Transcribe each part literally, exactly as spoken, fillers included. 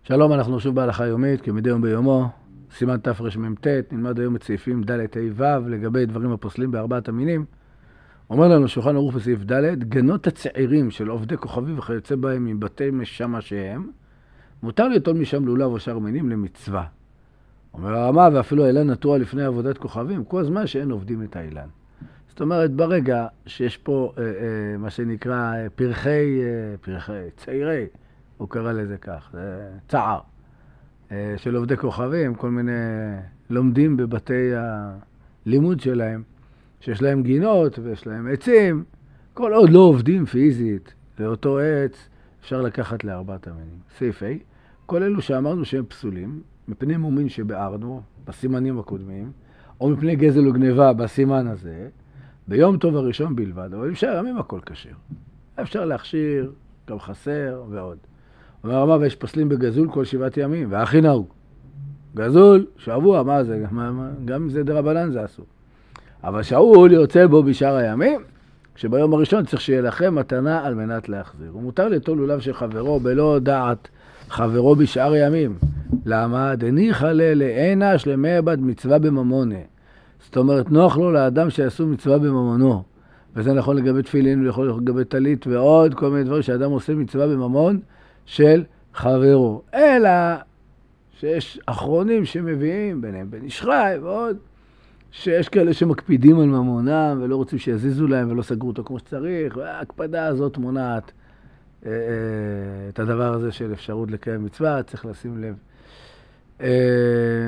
שלום, אנחנו שוב בהלכה יומית, כמדי יום ביומו, סימן תרמ"ט, נלמד היום את סעיפים ד' ה' ו' לגבי דברים הפוסלים בארבעת המינים. אומר לנו שולחן ערוך בסעיף ד', גנות הצעירים של עובדי כוכבים וכיוצא בהם מבתי משמשיהם, מותר ליטול משם לולב או שאר מינים למצווה. אומר הרמה, ואפילו האילן נטוע לפני עבודת כוכבים, כל זמן שאין עובדים את האילן. זאת אומרת, ברגע שיש פה אה, אה, מה שנקרא אה, פרחי, אה, פרחי, צעירי, הוא קרא לזה כך, זה צער, אה, של עובדי כוכבים, כל מיני לומדים בבתי הלימוד שלהם, שיש להם גינות ויש להם עצים, כל עוד לא עובדים פיזית לאותו עץ, אפשר לקחת לארבעת המינים. סעיף A, כל אלו שאמרנו שהם פסולים, מפני מומין שבארנו, בסימנים הקודמים, או מפני גזל וגניבה בסימן הזה, ביום טוב הראשון בלבד, אבל אפשר ימים הכל כשר. אפשר להכשיר, גם חסר ועוד. אומר הרמה, ויש פסלים בגזול כל שבעת ימים, והכי נהוג. גזול, שבוע, מה זה? מה, מה, גם אם זה דרבנן זה אסור. אבל שאול יוצא בו בשאר הימים, שביום הראשון צריך שיהיה לכם מתנה על מנת להחזיר. ומותר ליטול לולב של חברו בלא דעת חברו בשאר הימים. למה? דניחא לעינא שלמי בד מצווה בממונה. זאת אומרת, נוח לו לאדם שיעשו מצווה בממונו. וזה נכון לגבי תפילין, ויכול לגבי טלית ועוד כל מיני דברים שאדם עושה מצווה בממון של חברו. אלא שיש אחרונים שמביאים, ביניהם בן איש חי ועוד, שיש כאלה שמקפידים על ממונם ולא רוצים שיזיזו להם ולא סגרו אותו כמו שצריך, וההקפדה הזאת מונעת אה, אה, את הדבר הזה של אפשרות לקיים מצווה, צריך לשים לב. אה,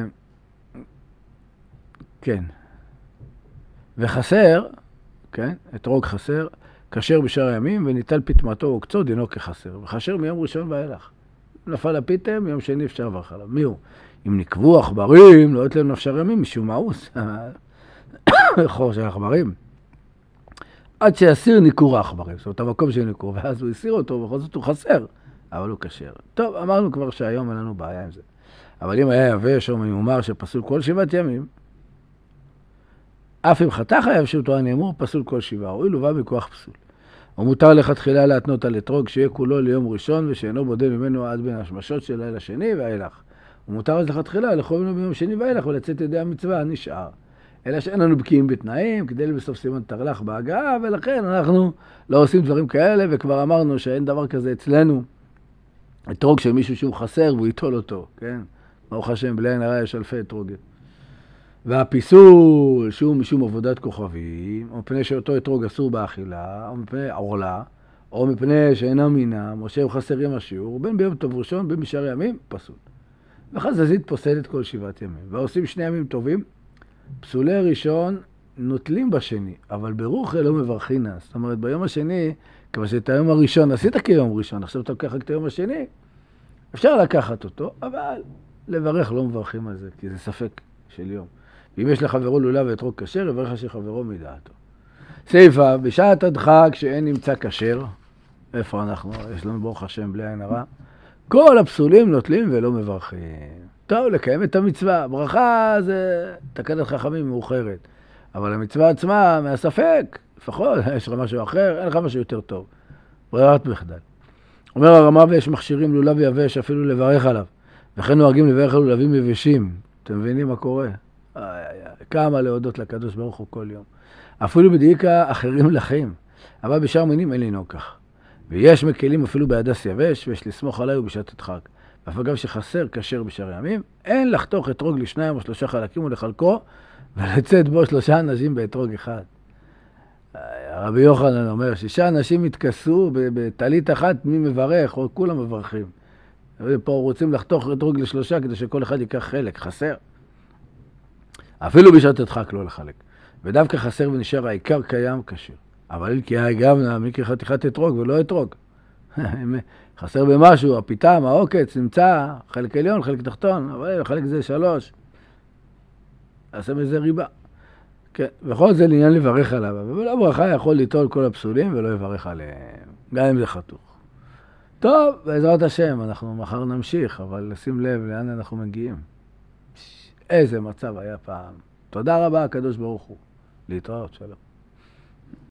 כן. וחסר, כן, אתרוג חסר, כשר בשאר הימים וניטל פטמתו או קצו דינו כחסר. וחשר מיום ראשון ואילך. נפל הפיתם, מיום שני אפשר לברך עליו. מי הוא? אם נקבו עכברים, לא יתלנו אפשר ימים, משום מאוס. חור של עכברים. עד שיסיר ניקור העכברים, זאת אומרת, המקום של ניקור, ואז הוא הסיר אותו, ובכל זאת הוא חסר, אבל הוא כשר. טוב, אמרנו כבר שהיום אין לנו בעיה עם זה. אבל אם היה יבש או מיומר שפסול כל שבעת ימים, אף אם חתך היה יבשותו הנאמור, פסול כל שבעה, הוא ילובא מכוח פסול. ומותר לכתחילה להתנות על אתרוג שיהיה כולו ליום ראשון, ושאינו בודל ממנו עד בין השמשות של לילה שני ואילך. ומותר לכתחילה לאכול ממנו ביום שני ואילך ולצאת ידי המצווה הנשאר. אלא שאין לנו בקיאים בתנאים, כדי בסוף סימן תרל"ח בהגעה, ולכן אנחנו לא עושים דברים כאלה, וכבר אמרנו שאין דבר כזה אצלנו, אתרוג של מישהו שהוא חסר והוא ייטול אותו, כן? ברוך השם, בלי עין הרע יש אלפי אתרוגים. והפיסול שהוא משום עבודת כוכבים, או מפני שאותו אתרוג אסור באכילה, או מפני עורלה, או מפני שאינם מינם, או שהם חסרים השיעור, בין ביום טוב ראשון, בין בשאר ימים, פסול. וחזזית פוסלת כל שבעת ימים. ועושים שני ימים טובים, פסולי ראשון נוטלים בשני, אבל ברוחי לא מברכינה. זאת אומרת, ביום השני, כבר שאת היום הראשון עשית כיום ראשון, עכשיו אתה לוקח את היום השני, אפשר לקחת אותו, אבל לברך לא מברכים על זה, כי זה ספק של יום. ואם יש לחברו לולב ואתרוג כשר, יברך שחברו מדעתו. סעיפה, בשעת הדחק שאין נמצא כשר, איפה אנחנו? יש לנו ברוך השם בלי עין הרע. כל הפסולים נוטלים ולא מברכים. טוב, לקיים את המצווה. ברכה זה תקנת חכמים מאוחרת. אבל המצווה עצמה, מהספק, לפחות, יש לך משהו אחר, אין לך משהו יותר טוב. ברירת מחדל. אומר הרמה, ויש מכשירים לולב יבש אפילו לברך עליו. וכן נוהגים לברך על לולבים יבשים. אתם מבינים מה קורה? איי, איי, איי. כמה להודות לקדוש ברוך הוא כל יום. אפילו בדייקה אחרים לחיים. אבל בשאר מינים אין לנהוג כך. ויש מקלים אפילו בהדס יבש, ויש לסמוך עליי ובשעת הדחק. ואף אגב שחסר כשר בשאר ימים, אין לחתוך אתרוג לשניים או שלושה חלקים ולחלקו, ולצאת בו שלושה אנשים באתרוג אחד. הרבי יוחנן אומר, שישה אנשים התכסו בטלית אחת, מי מברך, או כולם מברכים. פה רוצים לחתוך אתרוג לשלושה, כדי שכל אחד ייקח חלק, חסר. אפילו בשעת הדחק לא לחלק. ודווקא חסר ונשאר העיקר קיים כשר. אבל כי גם נעמיק חתיכת אתרוג ולא אתרוג. חסר במשהו, הפיתם, העוקץ, נמצא, חלק עליון, חלק תחתון, אבל חלק זה שלוש. עשה מזה ריבה. כן, וכל זה לעניין לברך עליו, אבל הברכה יכול ליטול כל הפסולים ולא יברך עליהם, גם אם זה חתוך. טוב, בעזרת השם, אנחנו מחר נמשיך, אבל לשים לב לאן אנחנו מגיעים. איזה מצב היה פעם. תודה רבה, הקדוש ברוך הוא. להתראות, שלום.